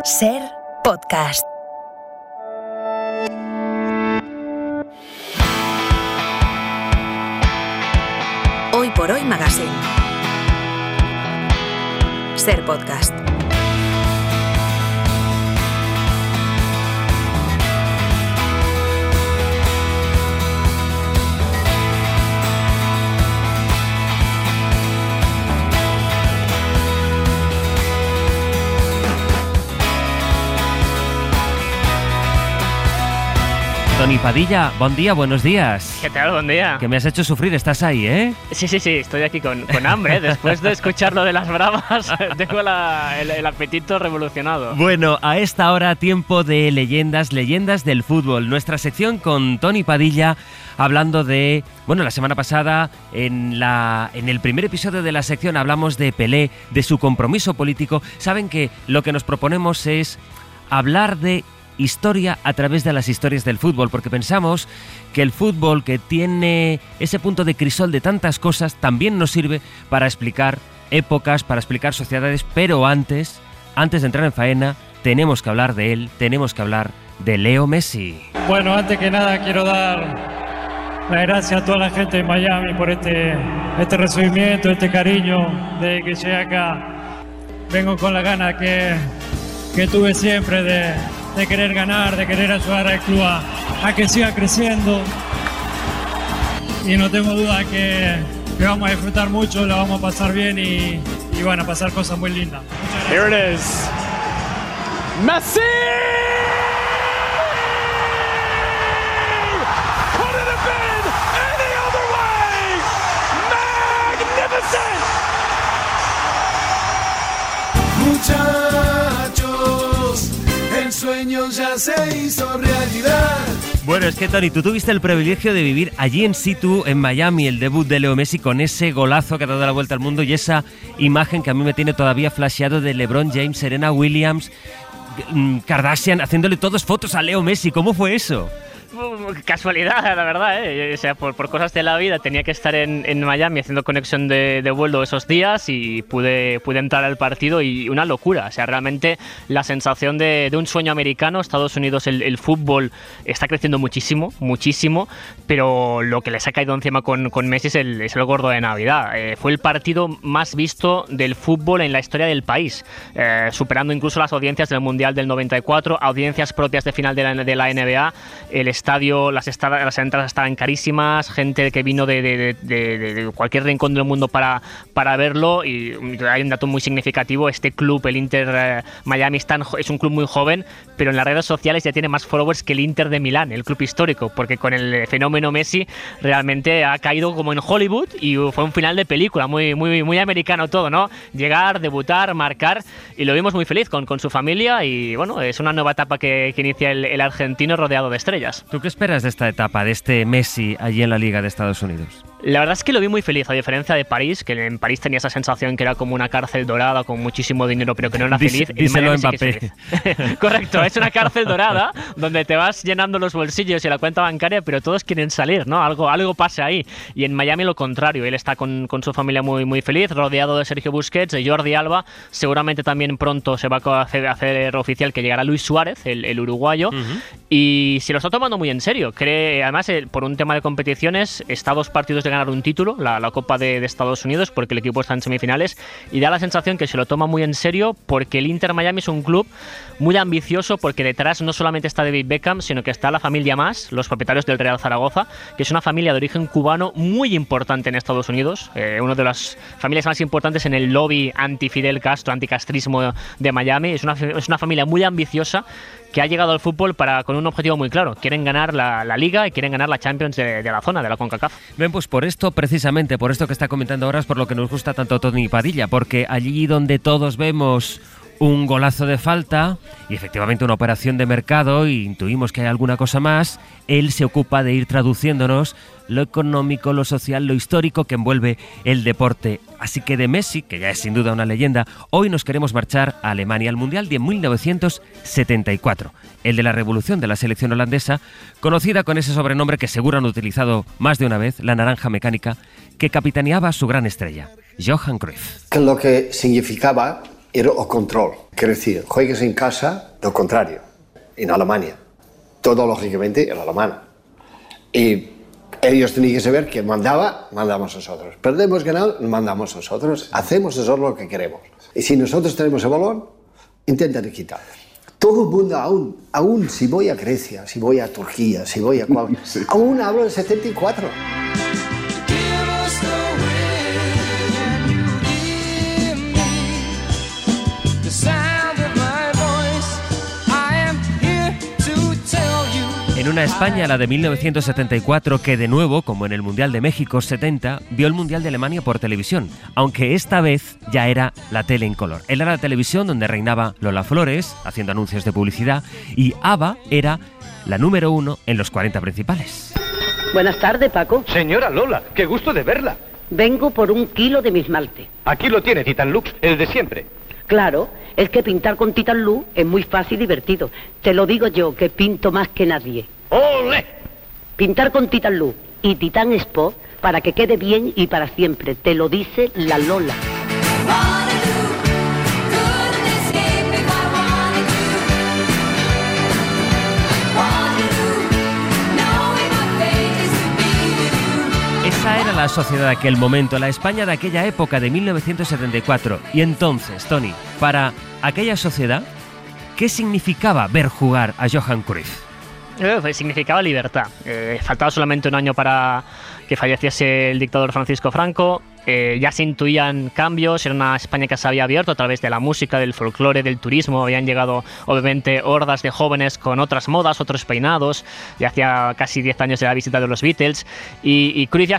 Ser Podcast. Hoy por Hoy Magazine. Ser Podcast. Toni Padilla, buen día, buenos días. ¿Qué tal? Buen día. Que me has hecho sufrir, estás ahí, ¿eh? Sí, estoy aquí con hambre. Después de escuchar lo de las bravas, tengo el apetito revolucionado. Bueno, a esta hora, tiempo de leyendas del fútbol. Nuestra sección con Toni Padilla, hablando de... Bueno, la semana pasada, en el primer episodio de la sección, hablamos de Pelé, de su compromiso político. Saben que lo que nos proponemos es hablar de historia a través de las historias del fútbol, porque pensamos que el fútbol, que tiene ese punto de crisol de tantas cosas, también nos sirve para explicar épocas, para explicar sociedades, pero antes de entrar en faena, tenemos que hablar de él, tenemos que hablar de Leo Messi. Bueno, antes que nada quiero dar las gracias a toda la gente de Miami por este recibimiento, este cariño de que llegué acá. Vengo con la gana que tuve siempre de querer ganar, de querer ayudar al club a que siga creciendo, y no tengo duda que vamos a disfrutar mucho, la vamos a pasar bien y van a pasar cosas muy lindas. Here it is, Messi! Could it have been any other way? Magnificent! Muchachos, el sueño ya se hizo realidad. Bueno, es que Toni, tú tuviste el privilegio de vivir allí in situ, en Miami, el debut de Leo Messi, con ese golazo que ha dado la vuelta al mundo y esa imagen que a mí me tiene todavía flasheado de LeBron James, Serena Williams, Kardashian, haciéndole todas fotos a Leo Messi. ¿Cómo fue eso? Casualidad, la verdad, ¿eh? O sea, por cosas de la vida tenía que estar en Miami haciendo conexión de vuelo esos días y pude entrar al partido, y una locura. O sea, realmente la sensación de un sueño americano. Estados Unidos, el fútbol está creciendo muchísimo, pero lo que les ha caído encima con Messi es el gordo de Navidad. Fue el partido más visto del fútbol en la historia del país, superando incluso las audiencias del Mundial del 94, audiencias propias de final de la NBA. El estadio, las entradas estaban carísimas, gente que vino de cualquier rincón del mundo para verlo, y hay un dato muy significativo: este club, el Inter Miami, es un club muy joven, pero en las redes sociales ya tiene más followers que el Inter de Milán, el club histórico, porque con el fenómeno Messi realmente ha caído como en Hollywood, y fue un final de película, muy americano todo, ¿no? Llegar, debutar, marcar, y lo vimos muy feliz con su familia, y bueno, es una nueva etapa que inicia el argentino rodeado de estrellas. ¿Tú qué esperas de esta etapa, de este Messi allí en la Liga de Estados Unidos? La verdad es que lo vi muy feliz, a diferencia de París, que en París tenía esa sensación que era como una cárcel dorada con muchísimo dinero, pero que no era feliz. Díselo a Mbappé. Correcto, es una cárcel dorada donde te vas llenando los bolsillos y la cuenta bancaria, pero todos quieren salir, ¿no? Algo pasa ahí. Y en Miami lo contrario, él está con su familia muy feliz, rodeado de Sergio Busquets, de Jordi Alba. Seguramente también pronto se va a hacer oficial que llegará Luis Suárez, el uruguayo. Uh-huh. Y se lo está tomando muy en serio. Además, por un tema de competiciones, está a 2 partidos de ganar un título, la Copa de Estados Unidos, porque el equipo está en semifinales, y da la sensación que se lo toma muy en serio, porque el Inter Miami es un club muy ambicioso, porque detrás no solamente está David Beckham, sino que está la familia Mas, los propietarios del Real Zaragoza, que es una familia de origen cubano muy importante en Estados Unidos, una de las familias más importantes en el lobby anti-Fidel Castro, anticastrismo de Miami. Es una familia muy ambiciosa que ha llegado al fútbol con un objetivo muy claro: quieren ganar la Liga y quieren ganar la Champions de la zona, de la CONCACAF. Bien, pues precisamente por esto que está comentando ahora, es por lo que nos gusta tanto Toni Padilla, porque allí donde todos vemos un golazo de falta y efectivamente una operación de mercado, y intuimos que hay alguna cosa más, él se ocupa de ir traduciéndonos lo económico, lo social, lo histórico que envuelve el deporte. Así que de Messi, que ya es sin duda una leyenda, hoy nos queremos marchar a Alemania, al Mundial de 1974, el de la revolución de la selección holandesa, conocida con ese sobrenombre que seguro han utilizado más de una vez, la naranja mecánica, que capitaneaba su gran estrella, Johan Cruyff. Lo que significaba era el control. Quiero decir, juegues en casa, lo contrario, en Alemania. Todo, lógicamente, el alemán. Y ellos tenían que saber que mandamos nosotros. Perdemos, ganado, mandamos nosotros. Hacemos nosotros lo que queremos. Y si nosotros tenemos el balón, intentan quitar. Todo el mundo, aún si voy a Grecia, si voy a Turquía, si voy a sí. Aún hablo del 74. En una España, la de 1974, que de nuevo, como en el Mundial de México 70, vio el Mundial de Alemania por televisión, aunque esta vez ya era la tele en color. Era la televisión donde reinaba Lola Flores, haciendo anuncios de publicidad, y ABBA era la número 1 en los 40 principales. Buenas tardes, Paco. Señora Lola, qué gusto de verla. Vengo por 1 kilo de mi esmalte. Aquí lo tiene, Titan Lux, el de siempre. Claro, es que pintar con Titan Lux es muy fácil y divertido. Te lo digo yo, que pinto más que nadie. ¡Olé! Pintar con Titan Lux y Titan Sport para que quede bien y para siempre. Te lo dice la Lola. Esa era la sociedad de aquel momento, la España de aquella época de 1974. Y entonces, Tony, para aquella sociedad, ¿qué significaba ver jugar a Johan Cruyff? Significaba libertad. Faltaba solamente un año para que falleciese el dictador Francisco Franco. Ya se intuían cambios, era una España que se había abierto a través de la música, del folclore, del turismo. Habían llegado, obviamente, hordas de jóvenes con otras modas, otros peinados. Ya hacía casi 10 años de la visita de los Beatles. Y Cruyff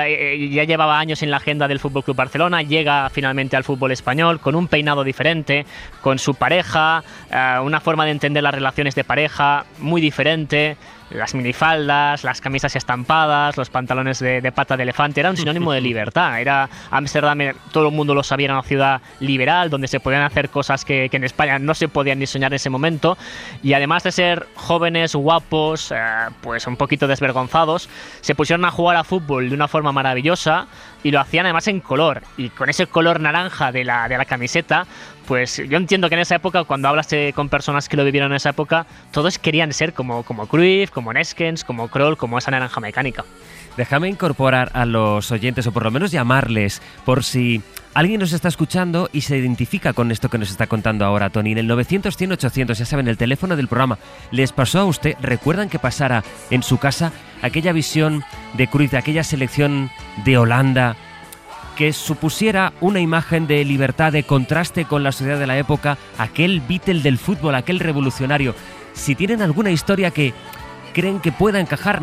ya llevaba años en la agenda del FC Barcelona. Llega finalmente al fútbol español con un peinado diferente, con su pareja, una forma de entender las relaciones de pareja muy diferente. Las minifaldas, las camisas estampadas, los pantalones de pata de elefante, era un sinónimo de libertad. Era Ámsterdam, todo el mundo lo sabía, era una ciudad liberal donde se podían hacer cosas que en España no se podían ni soñar en ese momento. Y además de ser jóvenes, guapos, pues un poquito desvergonzados, se pusieron a jugar a fútbol de una forma maravillosa y lo hacían además en color. Y con ese color naranja de la camiseta, pues yo entiendo que en esa época, cuando hablas con personas que lo vivieron en esa época, todos querían ser como Cruyff, como Neskens, como Kroll, como esa naranja mecánica. Déjame incorporar a los oyentes, o por lo menos llamarles, por si alguien nos está escuchando y se identifica con esto que nos está contando ahora Tony. En el 900-100-800, ya saben, el teléfono del programa. ¿Les pasó a usted? ¿Recuerdan que pasara en su casa aquella visión de Cruyff, de aquella selección de Holanda, que supusiera una imagen de libertad, de contraste con la sociedad de la época, aquel Beatle del fútbol, aquel revolucionario? Si tienen alguna historia que creen que pueda encajar,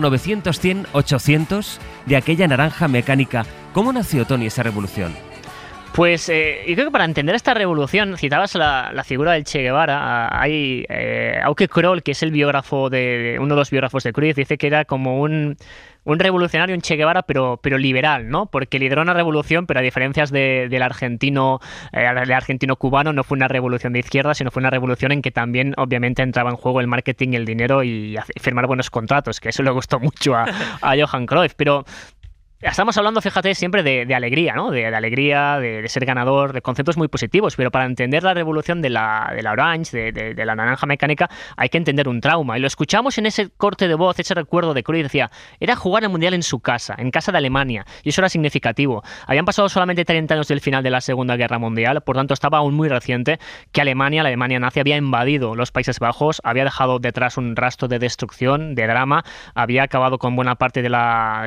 900-100-800, de aquella naranja mecánica. ¿Cómo nació, Tony, esa revolución? Pues yo creo que para entender esta revolución, citabas la figura del Che Guevara. Hay Auke Kroll, que es el biógrafo uno de los biógrafos de Cruyff, dice que era como un revolucionario, un Che Guevara, pero liberal, ¿no? Porque lideró una revolución, pero a diferencias del argentino cubano, no fue una revolución de izquierda, sino fue una revolución en que también, obviamente, entraba en juego el marketing, el dinero y firmar buenos contratos, que eso le gustó mucho a Johan Cruyff. Pero estamos hablando, fíjate, siempre de alegría, ¿no? De alegría, de ser ganador, de conceptos muy positivos, pero para entender la revolución de la Orange, de la naranja mecánica, hay que entender un trauma. Y lo escuchamos en ese corte de voz, ese recuerdo de Cruyff, decía, era jugar el Mundial en su casa, en casa de Alemania, y eso era significativo. Habían pasado solamente 30 años del final de la Segunda Guerra Mundial, por tanto estaba aún muy reciente que la Alemania nazi, había invadido los Países Bajos, había dejado detrás un rastro de destrucción, de drama, había acabado con buena parte de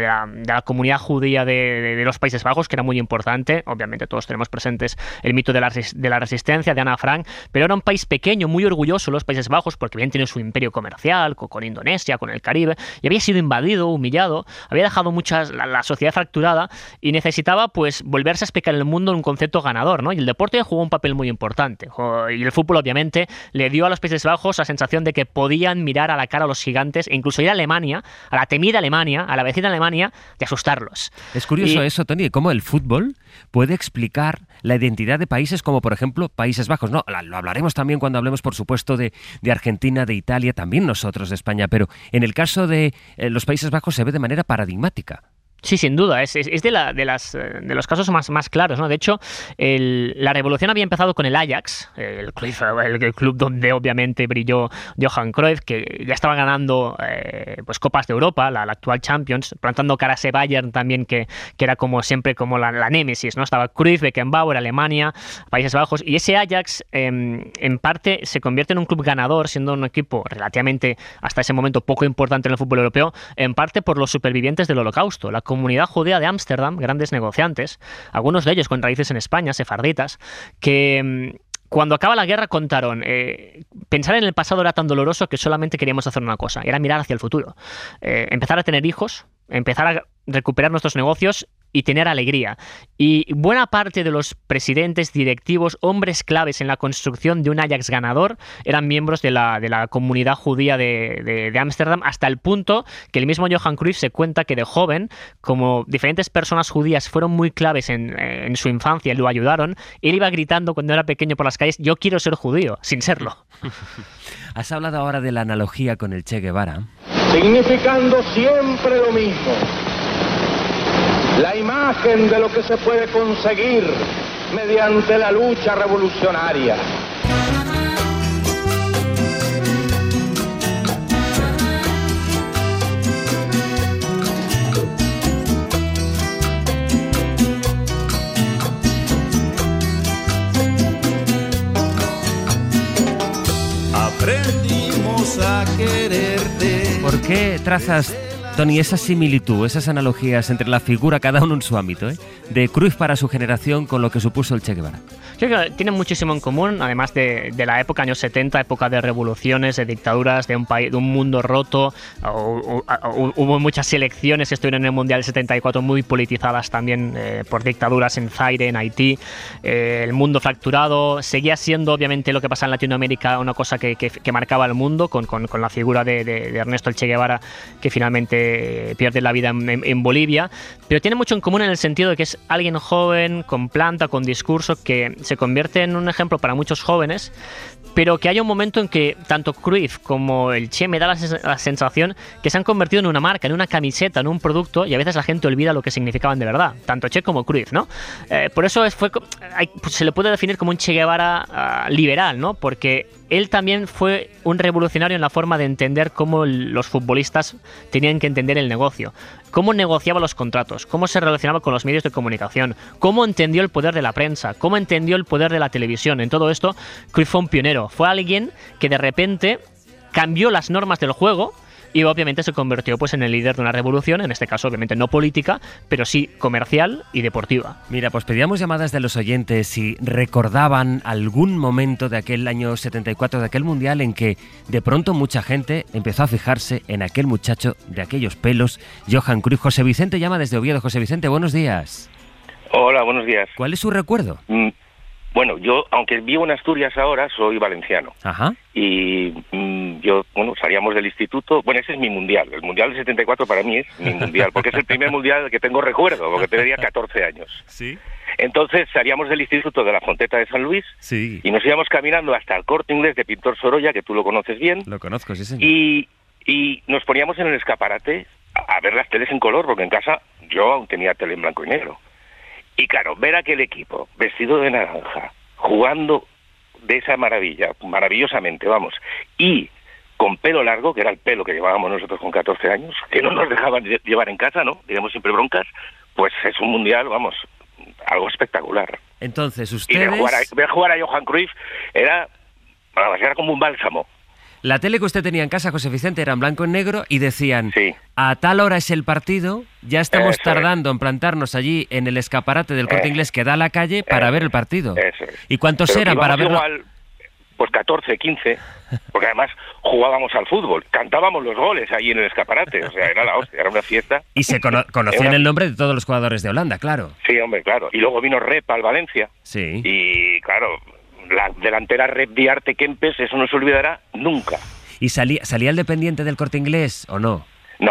la comunidad judía de los Países Bajos, que era muy importante. Obviamente todos tenemos presentes el mito de la resistencia de Ana Frank, pero era un país pequeño, muy orgulloso los Países Bajos, porque habían tenido su imperio comercial con Indonesia, con el Caribe, y había sido invadido, humillado, había dejado la sociedad fracturada y necesitaba pues volverse a explicar en el mundo un concepto ganador, ¿no? Y el deporte jugó un papel muy importante, y el fútbol obviamente le dio a los Países Bajos la sensación de que podían mirar a la cara a los gigantes e incluso ir a Alemania, a la temida Alemania, a la vecina Alemania, de asustarlos. Es curioso eso, Tony, cómo el fútbol puede explicar la identidad de países como, por ejemplo, Países Bajos. No, lo hablaremos también cuando hablemos, por supuesto, de Argentina, de Italia, también nosotros de España, pero en el caso de los Países Bajos se ve de manera paradigmática. Sí, sin duda, es de los casos más claros, ¿no? De hecho, la revolución había empezado con el Ajax, el club donde obviamente brilló Johan Cruyff, que ya estaba ganando pues Copas de Europa, la actual Champions, plantando cara a ese Bayern también, que era como siempre como la némesis, ¿no? Estaba Cruyff, Beckenbauer, Alemania, Países Bajos, y ese Ajax en parte se convierte en un club ganador, siendo un equipo relativamente hasta ese momento poco importante en el fútbol europeo, en parte por los supervivientes del Holocausto, la comunidad judía de Ámsterdam, grandes negociantes, algunos de ellos con raíces en España, sefarditas, que cuando acaba la guerra contaron, pensar en el pasado era tan doloroso que solamente queríamos hacer una cosa, era mirar hacia el futuro, empezar a tener hijos, empezar a recuperar nuestros negocios y tener alegría. Y buena parte de los presidentes, directivos, hombres claves en la construcción de un Ajax ganador eran miembros de la comunidad judía de Ámsterdam, hasta el punto que el mismo Johan Cruyff se cuenta que de joven, como diferentes personas judías fueron muy claves en su infancia y lo ayudaron, él iba gritando cuando era pequeño por las calles: yo quiero ser judío, sin serlo. Has hablado ahora de la analogía con el Che Guevara. Significando siempre lo mismo. La imagen de lo que se puede conseguir mediante la lucha revolucionaria. Aprendimos a quererte. ¿Por qué trazas, Tony, esa similitud, esas analogías entre la figura, cada uno en su ámbito, de Cruyff para su generación con lo que supuso el Che Guevara? Yo creo que tienen muchísimo en común, además de la época, años 70, época de revoluciones, de dictaduras, de un mundo roto. Hubo muchas selecciones que estuvieron en el Mundial 74 muy politizadas también por dictaduras en Zaire, en Haití. El mundo fracturado. Seguía siendo, obviamente, lo que pasa en Latinoamérica una cosa que marcaba el mundo, con la figura de Ernesto el Che Guevara, que finalmente pierde la vida en Bolivia. Pero tiene mucho en común en el sentido de que es alguien joven, con planta, con discurso, que se convierte en un ejemplo para muchos jóvenes, pero que hay un momento en que tanto Cruyff como el Che me da la sensación que se han convertido en una marca, en una camiseta, en un producto, y a veces la gente olvida lo que significaban de verdad, tanto Che como Cruyff, ¿no? Por eso se le puede definir como un Che Guevara liberal, ¿no? Porque él también fue un revolucionario en la forma de entender cómo los futbolistas tenían que entender el negocio, cómo negociaba los contratos, cómo se relacionaba con los medios de comunicación, cómo entendió el poder de la prensa, cómo entendió el poder de la televisión. En todo esto, Cruyff fue un pionero, fue alguien que de repente cambió las normas del juego y obviamente se convirtió pues en el líder de una revolución, en este caso obviamente no política, pero sí comercial y deportiva. Mira, pues pedíamos llamadas de los oyentes si recordaban algún momento de aquel año 74, de aquel Mundial, en que de pronto mucha gente empezó a fijarse en aquel muchacho de aquellos pelos, Johan Cruyff. José Vicente llama desde Oviedo. José Vicente, buenos días. Hola, buenos días. ¿Cuál es su recuerdo? Bueno, yo, aunque vivo en Asturias ahora, soy valenciano. Ajá. Y salíamos del instituto. Bueno, ese es mi mundial. El mundial del 74 para mí es mi mundial, porque es el primer mundial del que tengo recuerdo, porque tenía 14 años. Sí. Entonces salíamos del instituto de la Fonteta de San Luis, sí, y nos íbamos caminando hasta el Corte Inglés de Pintor Sorolla, que tú lo conoces bien. Lo conozco, sí, señor. Y nos poníamos en el escaparate a ver las teles en color, porque en casa yo aún tenía tele en blanco y negro. Y claro, ver aquel equipo vestido de naranja, jugando de esa maravilla, maravillosamente, vamos, y con pelo largo, que era el pelo que llevábamos nosotros con 14 años, que no nos dejaban llevar en casa, ¿no? Teníamos siempre broncas, pues es un mundial, vamos, algo espectacular. Entonces, ustedes... Y ver jugar a Johan Cruyff era como un bálsamo. La tele que usted tenía en casa, José Vicente, era en blanco y negro y decían, sí, a tal hora es el partido, ya estamos tardando en plantarnos allí en el escaparate del Corte Inglés que da a la calle para ver el partido. Eso es. ¿Y cuántos eran para verlo? Igual, pues 14, 15, porque además jugábamos al fútbol, cantábamos los goles ahí en el escaparate, o sea, era la hostia, era una fiesta. Y se conocían el nombre de todos los jugadores de Holanda, claro. Sí, hombre, claro. Y luego vino Rep al Valencia. Sí. Y claro, la delantera Rep de Arte Kempes, eso no se olvidará nunca. ¿Y salía el dependiente del Corte Inglés o no? No,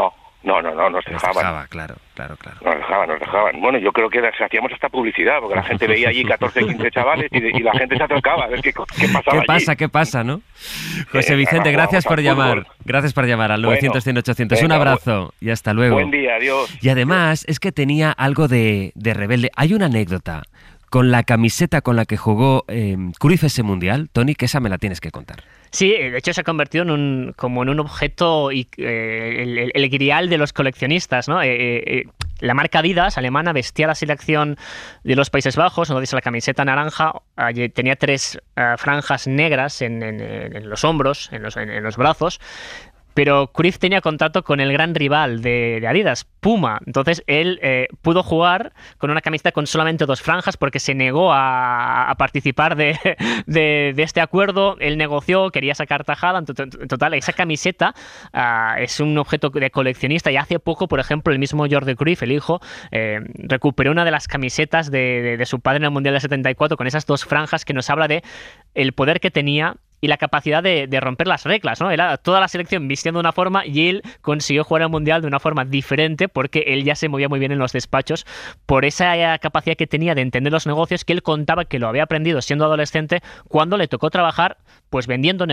No nos dejaban. Dejaba, claro. Nos dejaban. Bueno, yo creo que hacíamos esta publicidad, porque la gente veía allí 14, 15 chavales y la gente se acercaba a ver qué pasaba allí. ¿Qué pasa, no? José Vicente, gracias por llamar. Gracias por llamar al 900-100-800. Un abrazo y hasta luego. Buen día, adiós. Y además es que tenía algo de rebelde. Hay una anécdota con la camiseta con la que jugó Cruyff ese Mundial, Toni, que esa me la tienes que contar. Sí, de hecho se ha convertido en un objeto, el grial de los coleccionistas, ¿no? La marca Adidas alemana vestía la selección de los Países Bajos, entonces la camiseta naranja tenía 3 franjas negras en los hombros, en los brazos. Pero Cruyff tenía contacto con el gran rival de Adidas, Puma. Entonces él pudo jugar con una camiseta con solamente 2 franjas porque se negó a participar de este acuerdo. Él negoció, quería sacar tajada. En total, esa camiseta es un objeto de coleccionista. Y hace poco, por ejemplo, el mismo Jordi Cruyff, el hijo, recuperó una de las camisetas de su padre en el Mundial del 74 con esas 2 franjas que nos habla de el poder que tenía y la capacidad de romper las reglas, ¿no? Era toda la selección vistiendo de una forma y él consiguió jugar al Mundial de una forma diferente porque él ya se movía muy bien en los despachos por esa capacidad que tenía de entender los negocios, que él contaba que lo había aprendido siendo adolescente cuando le tocó trabajar pues vendiendo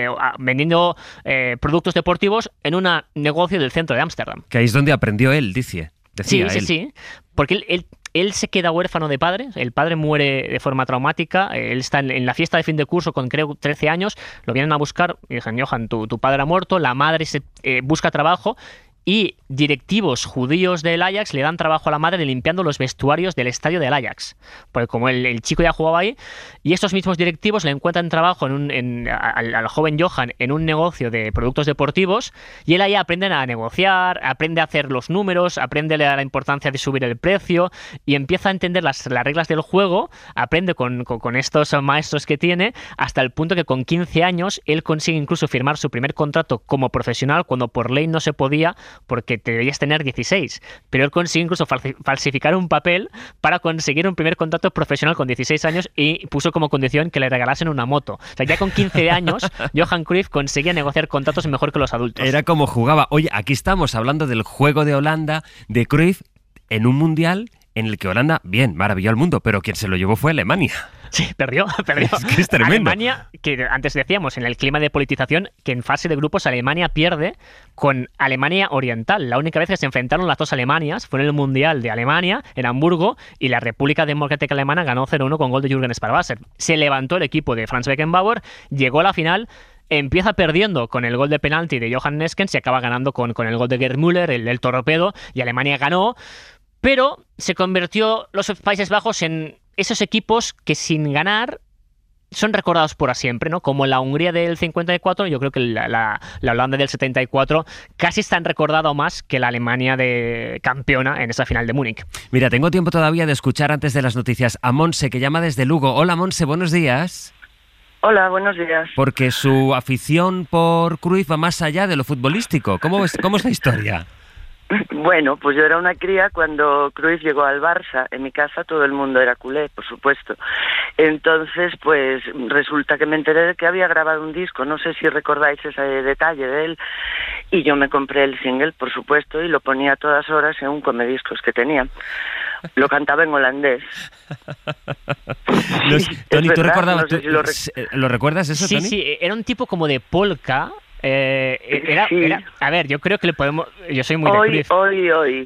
productos deportivos en un negocio del centro de Ámsterdam. Que ahí es donde aprendió él, decía él. Sí, porque él se queda huérfano de padre, el padre muere de forma traumática, él está en la fiesta de fin de curso con creo 13 años, lo vienen a buscar y dicen, Johan, tu padre ha muerto, la madre busca trabajo y directivos judíos del Ajax le dan trabajo a la madre limpiando los vestuarios del estadio del Ajax, porque como el chico ya jugaba ahí, y estos mismos directivos le encuentran trabajo al joven Johan en un negocio de productos deportivos y él ahí aprende a negociar, aprende a hacer los números, aprende la importancia de subir el precio y empieza a entender las reglas del juego, aprende con estos maestros que tiene, hasta el punto que con 15 años él consigue incluso firmar su primer contrato como profesional cuando por ley no se podía, porque te debías tener 16, pero él consigue incluso falsificar un papel para conseguir un primer contrato profesional con 16 años y puso como condición que le regalasen una moto. O sea, ya con 15 años, Johan Cruyff conseguía negociar contratos mejor que los adultos. Era como jugaba. Oye, aquí estamos hablando del juego de Holanda, de Cruyff, en un Mundial en el que Holanda, bien, maravilló al mundo, pero quien se lo llevó fue Alemania. Sí, perdió. Es que es tremendo. Alemania, que antes decíamos, en el clima de politización, que en fase de grupos Alemania pierde con Alemania Oriental. La única vez que se enfrentaron las 2 Alemanias fue en el Mundial de Alemania, en Hamburgo, y la República Democrática Alemana ganó 0-1 con gol de Jürgen Sparwasser. Se levantó el equipo de Franz Beckenbauer, llegó a la final, empieza perdiendo con el gol de penalti de Johann Neskens y acaba ganando con el gol de Gerd Müller, el torpedo, y Alemania ganó, pero se convirtió los Países Bajos en esos equipos que sin ganar son recordados por siempre, ¿no? Como la Hungría del 54, yo creo que la Holanda del 74 casi están recordado más que la Alemania de campeona en esa final de Múnich. Mira, tengo tiempo todavía de escuchar antes de las noticias a Monse, que llama desde Lugo. Hola, Monse, buenos días. Hola, buenos días. Porque su afición por Cruyff va más allá de lo futbolístico. ¿Cómo es la historia? Bueno, pues yo era una cría cuando Cruyff llegó al Barça. En mi casa todo el mundo era culé, por supuesto. Entonces, pues resulta que me enteré de que había grabado un disco. No sé si recordáis ese detalle de él. Y yo me compré el single, por supuesto, y lo ponía a todas horas en un comediscos que tenía. Lo cantaba en holandés. Toni, ¿tú recordabas? No sé si ¿Lo recuerdas eso, Toni? Sí, era un tipo como de polka. Era, a ver, yo creo que le podemos. Yo soy muy de Cruyff. Hoy.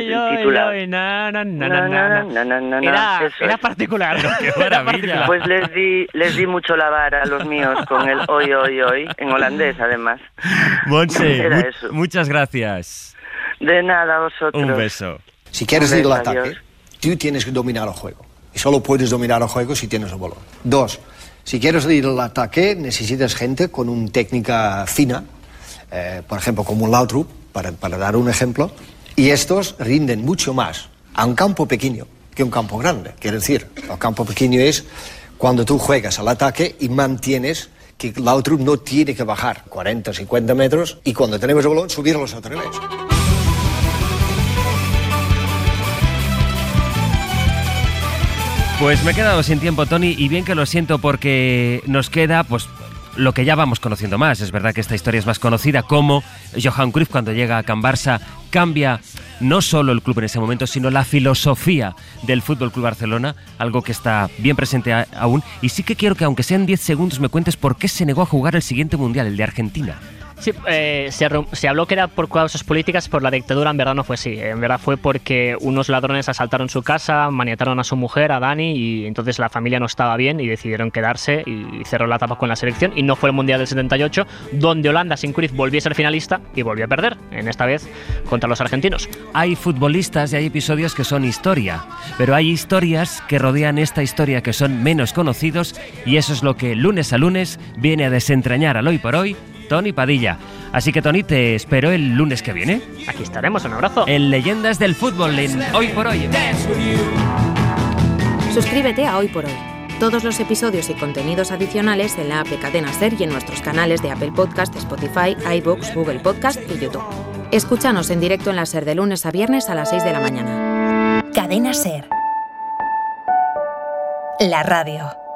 Era particular. ¡Qué maravilla! Pues les di mucho la vara a los míos con el hoy, en holandés, además. Monse, muchas gracias. De nada, a vosotros. Un beso. Si quieres ir al ataque, tú tienes que dominar el juego. Y solo puedes dominar el juego si tienes el balón. 2. Si quieres ir al ataque, necesitas gente con una técnica fina, por ejemplo, como un Laudrup, para dar un ejemplo, y estos rinden mucho más a un campo pequeño que un campo grande. Quiere decir, el campo pequeño es cuando tú juegas al ataque y mantienes que Laudrup no tiene que bajar 40, 50 metros y cuando tenemos el balón subir a los laterales. Pues me he quedado sin tiempo, Toni, y bien que lo siento porque nos queda pues lo que ya vamos conociendo más. Es verdad que esta historia es más conocida como Johan Cruyff cuando llega a Can Barça cambia no solo el club en ese momento, sino la filosofía del Fútbol Club Barcelona, algo que está bien presente aún. Y sí que quiero que, aunque sean 10 segundos, me cuentes por qué se negó a jugar el siguiente Mundial, el de Argentina. Sí, se habló que era por causas políticas, por la dictadura. En verdad no fue así. En verdad fue porque unos ladrones asaltaron su casa, maniataron a su mujer, a Dani, y entonces la familia no estaba bien y decidieron quedarse y cerró la etapa con la selección. Y no fue el Mundial del 78, donde Holanda sin Cruyff volvió a ser finalista y volvió a perder, en esta vez contra los argentinos. Hay futbolistas y hay episodios que son historia, pero hay historias que rodean esta historia que son menos conocidos, y eso es lo que lunes a lunes viene a desentrañar al Hoy por Hoy Tony Padilla. Así que, Tony, te espero el lunes que viene. Aquí estaremos, un abrazo. En Leyendas del Fútbol, en Hoy por Hoy. Suscríbete a Hoy por Hoy. Todos los episodios y contenidos adicionales en la app de Cadena SER y en nuestros canales de Apple Podcast, Spotify, iVoox, Google Podcast y YouTube. Escúchanos en directo en la SER de lunes a viernes a las 6 de la mañana. Cadena SER. La radio.